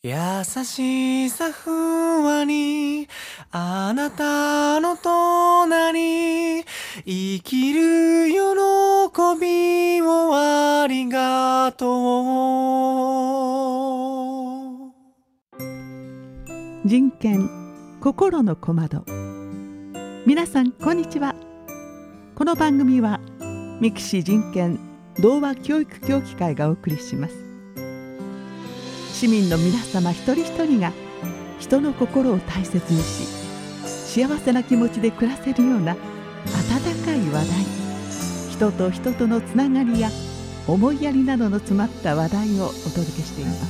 優しさふわり、あなたの隣、生きる喜びをありがとう。 人権心の小窓。皆さんこんにちは。この番組は三木市人権童話教育協議会がお送りします。市民の皆様一人一人が人の心を大切にし、幸せな気持ちで暮らせるような温かい話題、人と人とのつながりや思いやりなどの詰まった話題をお届けしています。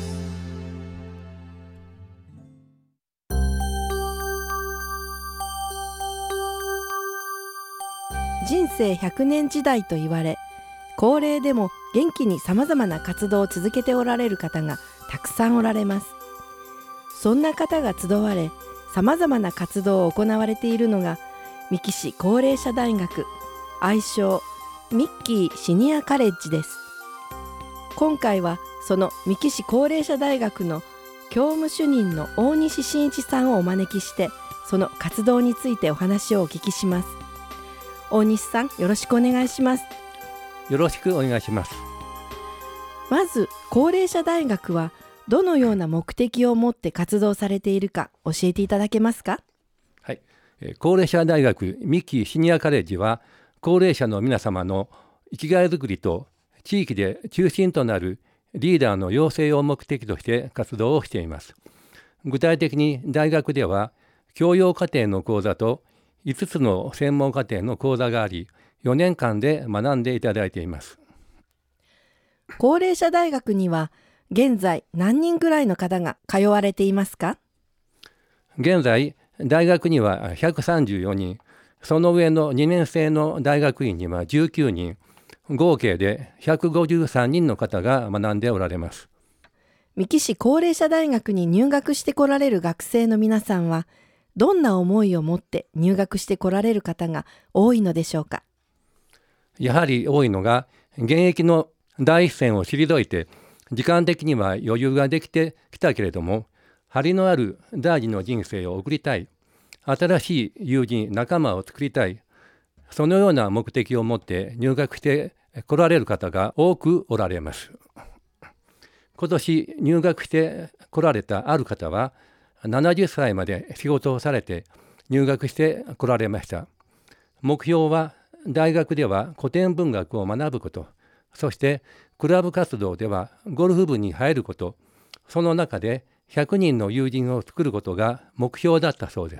人生100年時代と言われ、高齢でも元気にさまざまな活動を続けておられる方がたくさんおられます。そんな方が集われ、さまざまな活動を行われているのが三木市高齢者大学、愛称ミッキーシニアカレッジです。今回はその三木市高齢者大学の教務主任の大西真一さんをお招きして、その活動についてお話をお聞きします。大西さん、よろしくお願いします。 よろしくお願いします。 まず高齢者大学はどのような目的を持って活動されているか教えていただけますか？ はい、高齢者大学三木シニアカレッジは、高齢者の皆様の生きがいづくりと地域で中心となるリーダーの養成を目的として活動をしています。具体的に大学では教養課程の講座と5つの専門課程の講座があり、4年間で学んでいただいています。 高齢者大学には現在何人ぐらいの方が通われていますか？ 現在大学には134人、その上の2年生の大学院には19人、合計で153人の方が学んでおられます。 三木市高齢者大学に入学してこられる学生の皆さんは、どんな思いを持って入学してこられる方が多いのでしょうか？ やはり多いのが、現役の第一線を退いて、時間的には余裕ができてきたけれども、張りのある大事の人生を送りたい、新しい友人仲間を作りたい、そのような目的を持って入学して来られる方が多くおられます。今年入学して来られたある方は、70歳まで仕事をされて入学して来られました。目標は大学では古典文学を学ぶこと、そしてクラブ活動ではゴルフ部に入ること、その中で100人の友人を作ることが目標だったそうです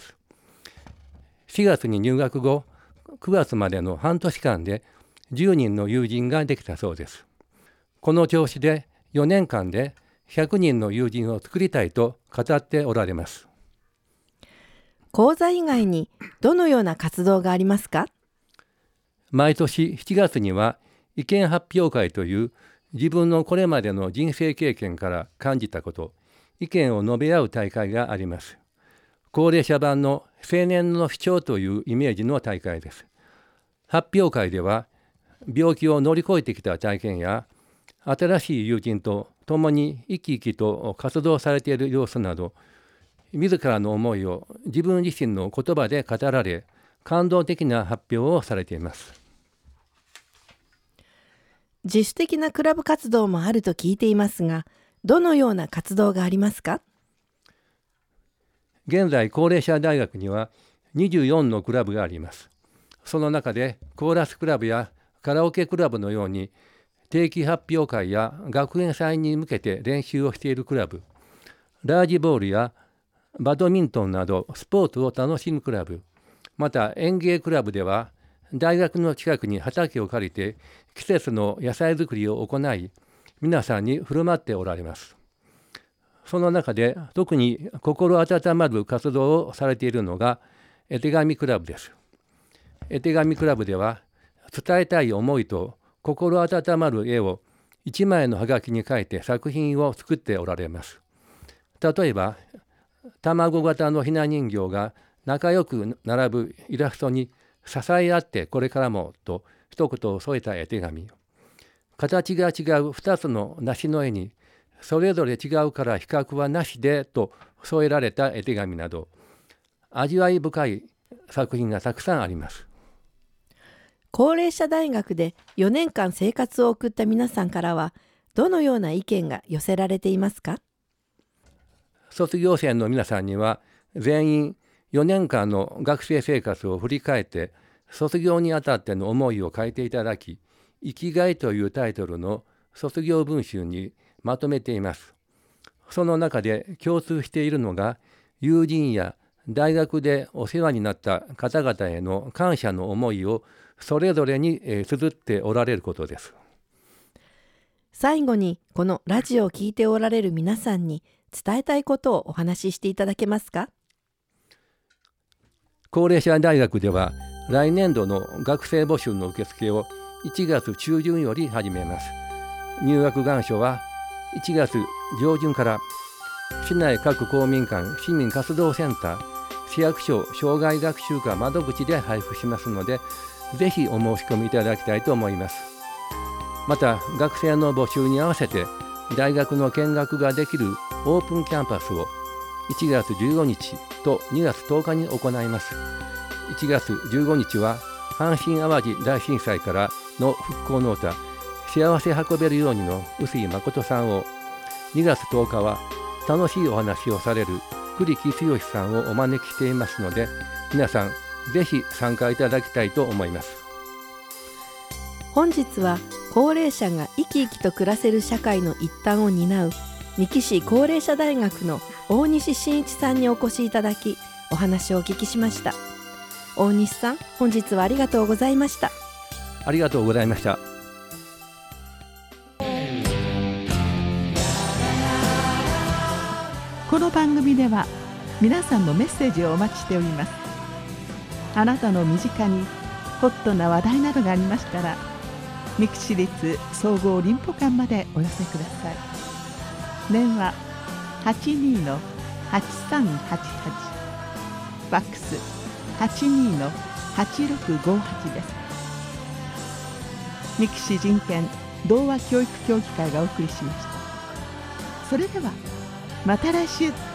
。4月に入学後、9月までの半年間で10人の友人ができたそうです。この調子で4年間で100人の友人を作りたいと語っておられます。 講座以外にどのような活動がありますか？ 毎年7月には意見発表会という、自分のこれまでの人生経験から感じたこと、意見を述べ合う大会があります。高齢者版の青年の主張というイメージの大会です。発表会では、病気を乗り越えてきた体験や、新しい友人と共に生き生きと活動されている様子など、自らの思いを自分自身の言葉で語られ、感動的な発表をされています。 自主的なクラブ活動もあると聞いていますが、どのような活動がありますか？ 現在高齢者大学には24のクラブがあります。その中でコーラスクラブやカラオケクラブのように、定期発表会や学園祭に向けて練習をしているクラブ、ラージボールやバドミントンなどスポーツを楽しむクラブ、また園芸クラブでは大学の近くに畑を借りて季節の野菜作りを行い、皆さんに振る舞っておられます。その中で特に心温まる活動をされているのが絵手紙クラブです。絵手紙クラブでは、伝えたい思いと心温まる絵を1枚のハガキに描いて作品を作っておられます。例えば、卵型のひな人形が仲良く並ぶイラストに、支え合ってこれからもと一言を添えた絵手紙、形が違う2つの梨の絵にそれぞれ違うから比較はなしでと添えられた絵手紙など、味わい深い作品がたくさんあります。 高齢者大学で4年間生活を送った皆さんからは、どのような意見が寄せられていますか？ 卒業生の皆さんには、全員4年間の学生生活を振り返って、卒業にあたっての思いを書いていただき、生きがいというタイトルの卒業文集にまとめています。その中で共通しているのが、友人や大学でお世話になった方々への感謝の思いをそれぞれに綴っておられることです。 最後にこのラジオを聞いておられる皆さんに伝えたいことをお話ししていただけますか？ 高齢者大学では来年度の学生募集の受付を1月中旬より始めます。入学願書は1月上旬から市内各公民館、市民活動センター、市役所障害学習課窓口で配布しますので、ぜひお申し込みいただきたいと思います。また学生の募集に合わせて大学の見学ができるオープンキャンパスを1月15日と2月10日に行います。1月15日は阪神・淡路大震災からの復興の歌、幸せ運べるようにの臼井誠さんを、2月10日は楽しいお話をされる栗木剛さんをお招きしていますので、皆さんぜひ参加いただきたいと思います。 本日は高齢者が生き生きと暮らせる社会の一端を担う三木市高齢者大学の大西真一さんにお越しいただき、お話をお聞きしました。大西さん、本日はありがとうございました。 ありがとうございました。 この番組では皆さんのメッセージをお待ちしております。あなたの身近にホットな話題などがありましたら、三木市立総合林保館までお寄せください。電話 82-8388、ファックス 82-8658 です。三木市人権童話教育協議会がお送りしました。それではまた来週。